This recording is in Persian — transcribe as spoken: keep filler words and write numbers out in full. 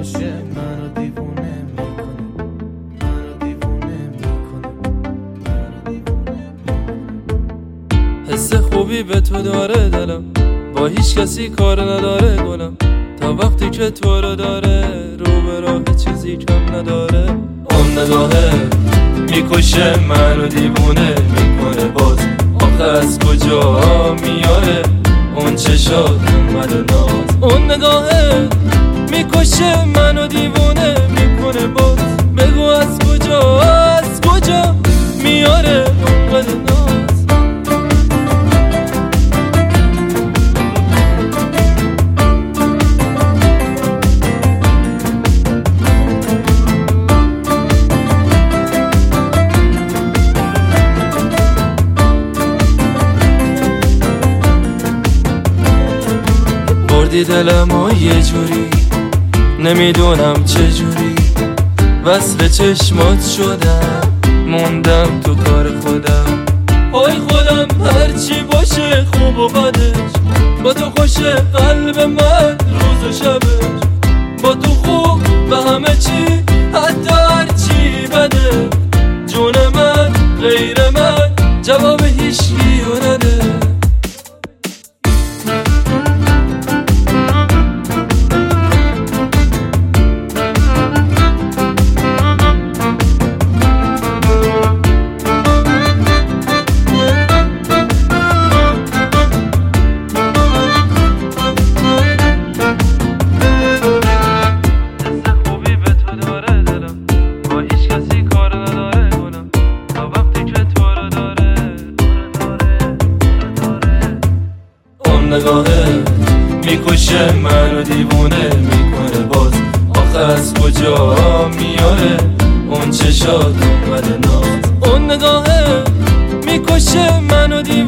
میکشه منو دیوونه میکنه، منو دیوونه میکنه، منو دیوونه میکنه. حس خوبی به تو داره دلم، با هیچ کسی کار نداره گلم، تا وقتی که تو رو داره رو به راه چیزی کم نداره. اون نگاهه میکشه منو دیوونه میکنه، باز آخه از کجا میاره اون چشات اومد ناز. اون نگاهه میکشه منو دیوونه میکنه، باز بگو از کجا از کجا میاره اومد ناز. بردی دلم و یه جوری نمیدونم چجوری، وصل چشمات شدم موندم تو کار خودم. آی خودم هرچی باشه خوب و بدش، با تو خوشه قلب من روز و شبش، با تو خوب و همه چی حتی هرچی بده. جون من غیر من جواب هیچکی رو نده. نگاهه میکشه منو دیوونه میکنه، باز آخه از کجا میاره اون چشات اومده ناز. اون نگاهه میکشه منو دیوونه